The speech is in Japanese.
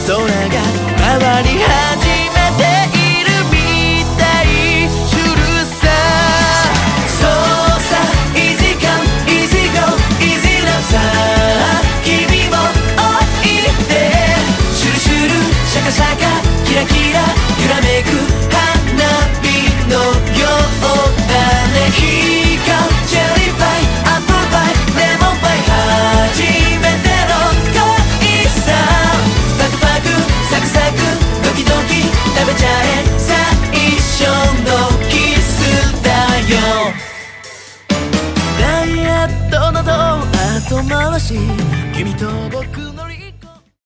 空が回り始めているみたいするさ。そうさ Easy come easy go easy love さあ君もおいで。シュルシュルシャカシャカキラキラ揺らめく花火のようだね。ヒカチェリーパイアップルパイレモンパイ初めての恋さ。パクパクサクサクドキドキ食べちゃえ最初のキスだよ。ダイエットの後回し君と僕